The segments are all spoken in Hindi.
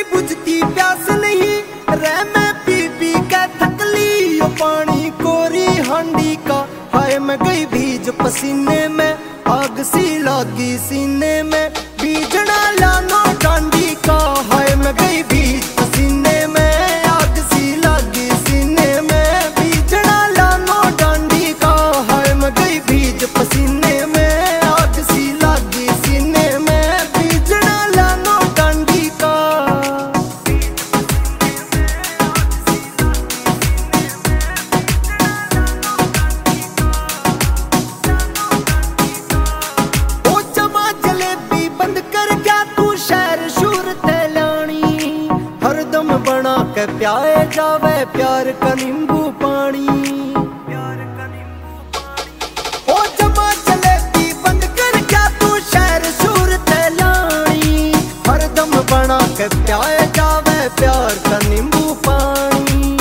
मेरी बुझती प्यास नहीं रह मैं पी पी के थकली। यो पानी कोरी हांडी का हाय मैं गई भीज पसीने में, आग सी लागी सीने में। बीजना लानो डांडी का हाय मैं गई भीज पसीने में, आग सी लागी सीने में। बीजना लानो डांडी का हाय मैं गई भीज पसीने में, आग सी लागी सीने में। बीजना लानो डांडी का ओ जमा जलेबी बंद कर क्या तू शहर शूर तैलानी। हरदम बना के प्याए जावे प्यार का नींबू पानी। ओ जमा जलेबी बंद कर क्या तू शहर शूर तैलानी। हरदम बना के प्याए जावे प्यार का नींबू पानी।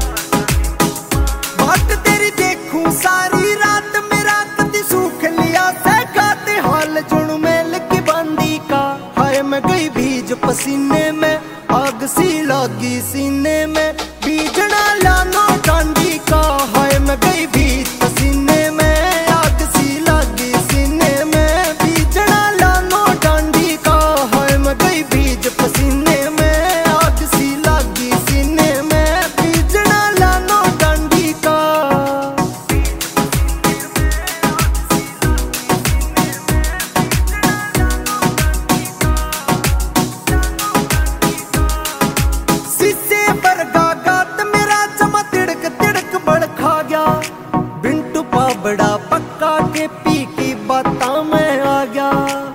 बात तेरी देखूं सारी रात मेरा कदी सूख लिया सहकाते हाल जुण मेल की बांदी का हाय मैं गई भीज पसीने में, आग सी लागी सीने में। बीजना लानो डांडी का हाय मैं गई भीज पसीने में, आग सी लागी सीने में। बीजना लानो डांडी का हाय मैं गई भीज पसीने में, आग सी लागी सीने में। बीजना लानो डांडी का शीशे पर गागात मेरा चमा तिड़क तिड़क बड़ खा गया। बिंटू पाबड़ा पक्का के पी की बाता में आ गया।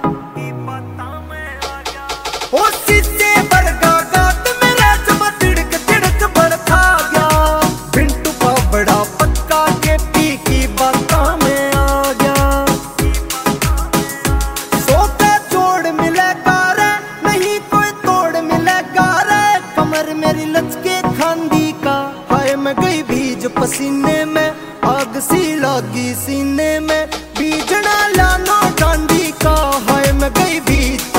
ओ शीशे पर गागात मेरा चमा तिड़क तिड़क बड़ खा गया। बिंटू पाबड़ा पक्का के पी की बाता में आ गया। सो का जोड़ मिलेगा रे नहीं कोई तोड़ मिलेगा रे। कमर मेरी लचके खांदी का हाय मैं गई भीज पसीने में, आग सी लागी सीने में। बीजना लानो डांडी का हाय मैं गई भीज